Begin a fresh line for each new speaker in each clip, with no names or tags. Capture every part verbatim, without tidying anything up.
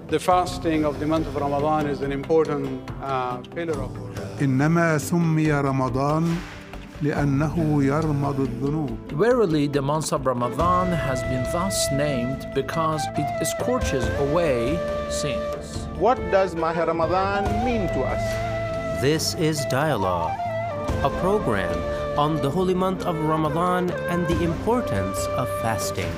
The fasting of the month of Ramadan is an important uh, pillar of our life.
إنما سمي رمضان لأنه يرمض الذنوب.
Verily, the month of Ramadan has been thus named because it scorches away sins.
What does Mahr Ramadan mean to us?
This is Dialogue, a program on the holy month of Ramadan and the importance of fasting.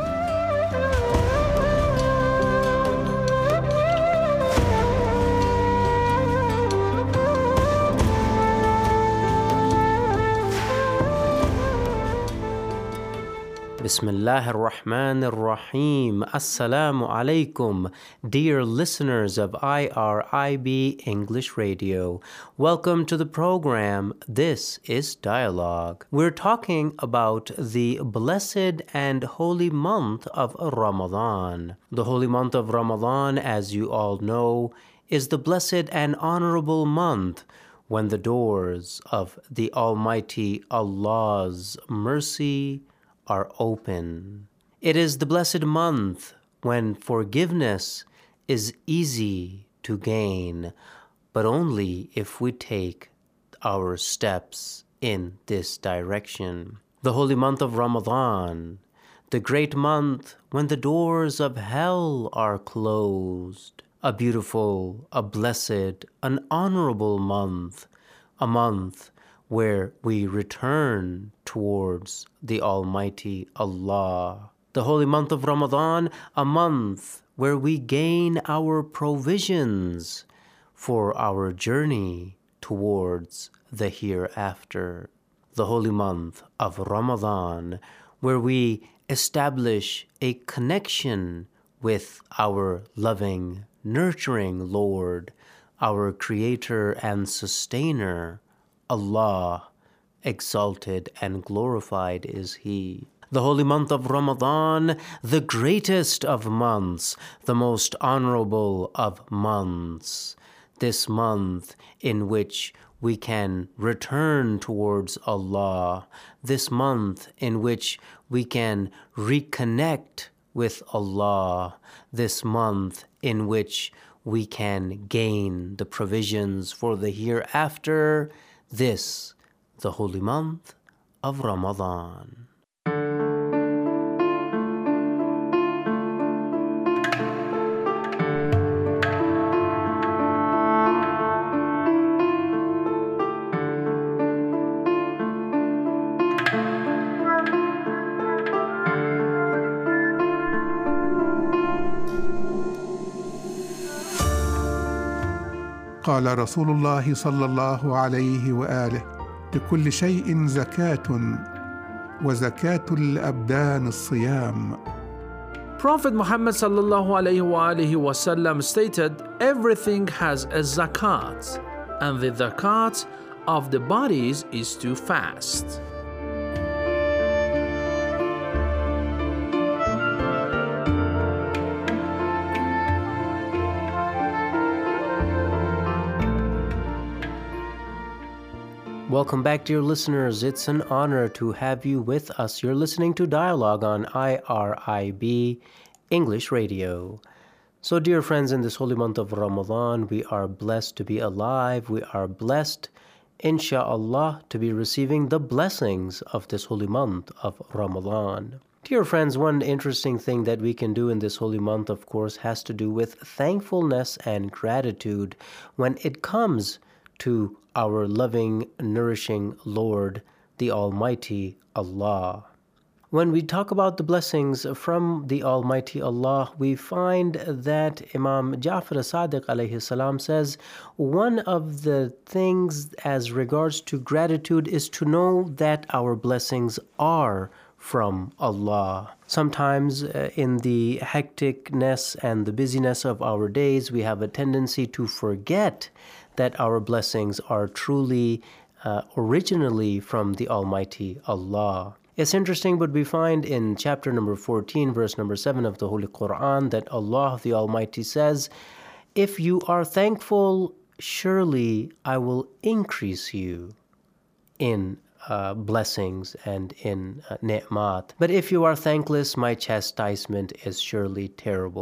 Bismillah ar-Rahman ar-Rahim. Assalamu alaikum, dear listeners of I R I B English Radio. Welcome to the program. This is Dialogue. We're talking about the blessed and holy month of Ramadan. The holy month of Ramadan, as you all know, is the blessed and honorable month when the doors of the Almighty Allah's mercy are open. It is the blessed month when forgiveness is easy to gain, but only if we take our steps in this direction. The holy month of Ramadan, the great month when the doors of hell are closed. A beautiful, a blessed, an honorable month, a month where we return towards the Almighty Allah. The holy month of Ramadan, a month where we gain our provisions for our journey towards the hereafter. The holy month of Ramadan, where we establish a connection with our loving, nurturing Lord, our Creator and Sustainer, Allah, exalted and glorified is He. The holy month of Ramadan, the greatest of months, the most honorable of months. This month in which we can return towards Allah. This month in which we can reconnect with Allah. This month in which we can gain the provisions for the hereafter. This, the holy month of Ramadan.
قال رسول الله صلى الله عليه وآله: لكل شيء زكاة وزكاة الأبدان الصيام.
Prophet Muhammad sallallahu alayhi wa alihi wasallam stated, everything has a zakat, and the zakat of the bodies is to fast.
Welcome back, dear listeners. It's an honor to have you with us. You're listening to Dialogue on I R I B English Radio. So, dear friends, in this holy month of Ramadan, we are blessed to be alive. We are blessed, insha'Allah, to be receiving the blessings of this holy month of Ramadan. Dear friends, one interesting thing that we can do in this holy month, of course, has to do with thankfulness and gratitude when it comes to our loving, nourishing Lord, the Almighty Allah. When we talk about the blessings from the Almighty Allah, we find that Imam Ja'far as-Sadiq alayhi salam says, one of the things as regards to gratitude is to know that our blessings are from Allah. Sometimes uh, in the hecticness and the busyness of our days, we have a tendency to forget that our blessings are truly, uh, originally from the Almighty Allah. It's interesting, but we find in chapter number fourteen, verse number seven of the Holy Quran, that Allah the Almighty says, if you are thankful, surely I will increase you in uh, blessings and in uh, ni'mat. But if you are thankless, my chastisement is surely terrible.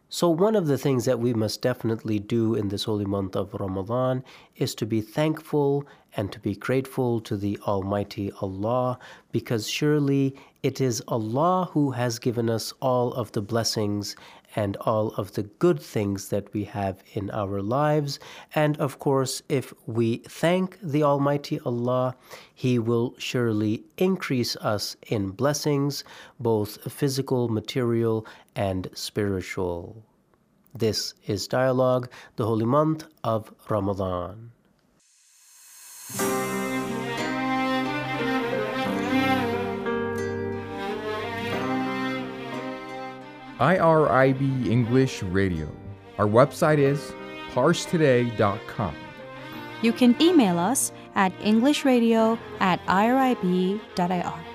So one of the things that we must definitely do in this holy month of Ramadan is to be thankful and to be grateful to the Almighty Allah, because surely it is Allah who has given us all of the blessings and all of the good things that we have in our lives. And of course, if we thank the Almighty Allah, He will surely increase us in blessings, both physical, material, and spiritual. This is Dialogue, the holy month of Ramadan.
I R I B English Radio. Our website is parse today dot com.
You can email us at englishradio at irib dot I R.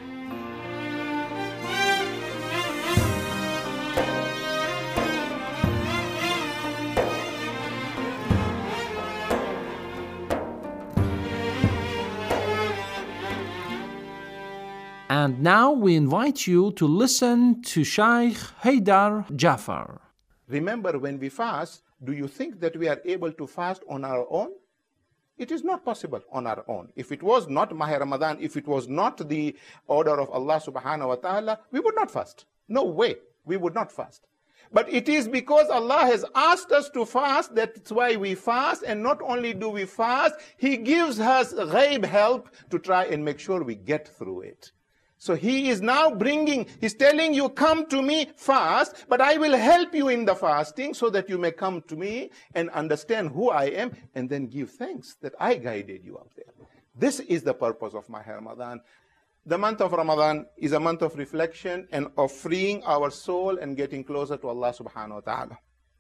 And now we invite you to listen to Shaykh Haydar Jafar.
Remember, when we fast, do you think that we are able to fast on our own? It is not possible on our own. If it was not Mahr Ramadan, if it was not the order of Allah subhanahu wa ta'ala, we would not fast. No way, we would not fast. But it is because Allah has asked us to fast, that's why we fast. And not only do we fast, He gives us ghaib help to try and make sure we get through it. So He is now bringing, He's telling you, come to me, fast, but I will help you in the fasting so that you may come to me and understand who I am and then give thanks that I guided you out there. This is the purpose of Mahr Ramadan. The month of Ramadan is a month of reflection and of freeing our soul and getting closer to Allah subhanahu wa ta'ala.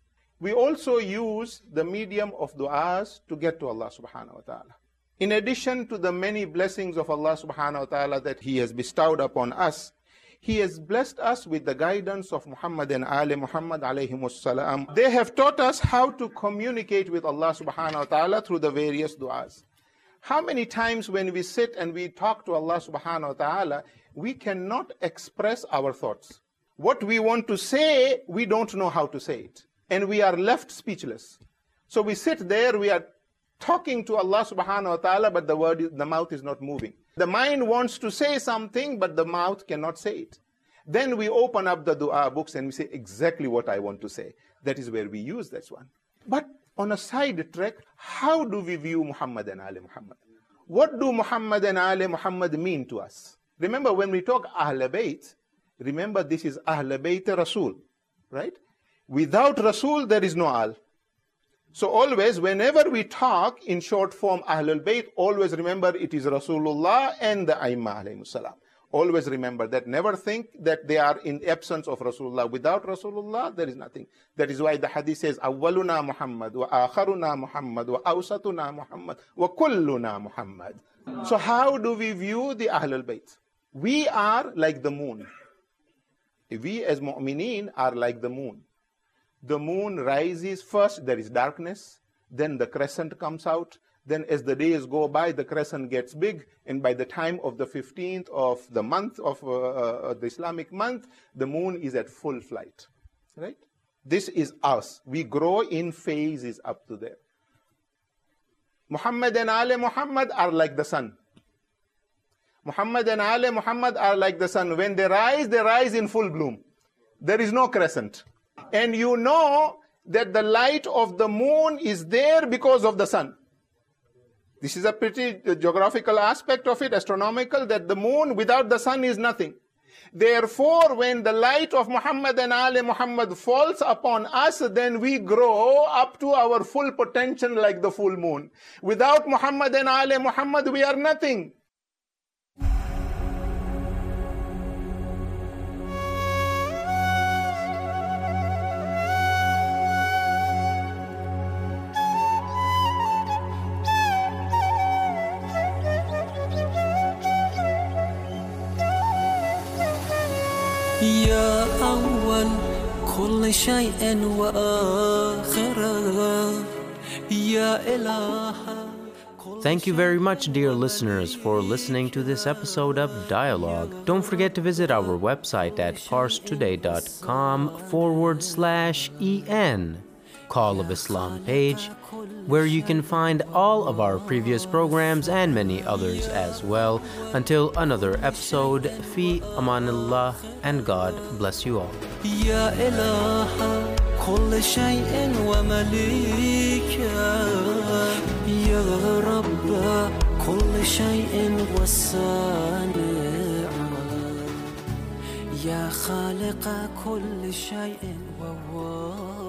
We also use the medium of du'as to get to Allah subhanahu wa ta'ala. In addition to the many blessings of Allah subhanahu wa ta'ala that He has bestowed upon us, He has blessed us with the guidance of Muhammad and Ali Muhammad alayhimus salam. They have taught us how to communicate with Allah subhanahu wa ta'ala through the various du'as. How many times when we sit and we talk to Allah subhanahu wa ta'ala, we cannot express our thoughts. What we want to say, we don't know how to say it. And we are left speechless. So we sit there, we are talking to Allah subhanahu wa ta'ala, but the word, is, the mouth is not moving. The mind wants to say something, but the mouth cannot say it. Then we open up the dua books and we say exactly what I want to say. That is where we use this one. But on a side track, how do we view Muhammad and Ali Muhammad? What do Muhammad and Ali Muhammad mean to us? Remember, when we talk Ahl Bayt, remember this is Ahl Bayt Rasul, right? Without Rasul, there is no Al. So always, whenever we talk in short form Ahlul Bayt, always remember it is Rasulullah and the Aimma alayhimus salam. Always remember that. Never think that they are in absence of Rasulullah. Without Rasulullah, there is nothing. That is why the hadith says, Awwaluna Muhammad, wa akharuna Muhammad, wa awsatuna Muhammad, wa kulluna Muhammad. So how do we view the Ahlul Bayt? We are like the moon. We as mu'mineen are like the moon. The moon rises first, there is darkness, then the crescent comes out, then as the days go by, the crescent gets big, and by the time of the fifteenth of the month of uh, uh, the Islamic month, the moon is at full flight, right? This is us. We grow in phases up to there. Muhammad and Ali Muhammad are like the sun. Muhammad and Ali Muhammad are like the sun. When they rise, they rise in full bloom. There is no crescent. And you know that the light of the moon is there because of the sun. This is a pretty geographical aspect of it, astronomical, that the moon without the sun is nothing. Therefore, when the light of Muhammad and Ali Muhammad falls upon us, then we grow up to our full potential like the full moon. Without Muhammad and Ali Muhammad, we are nothing.
يا أول كل شيء وآخره يا إله
Thank you very much, dear listeners, for listening to this episode of Dialogue. Don't forget to visit our website at parstoday.com forward slash en, Call of Islam page, where you can find all of our previous programs and many others as well. Until another episode, fi amanillah, and God bless you all.
يا إله كل شيء ومليكه يا رب كل شيء والصانع يا خالق كل شيء وهو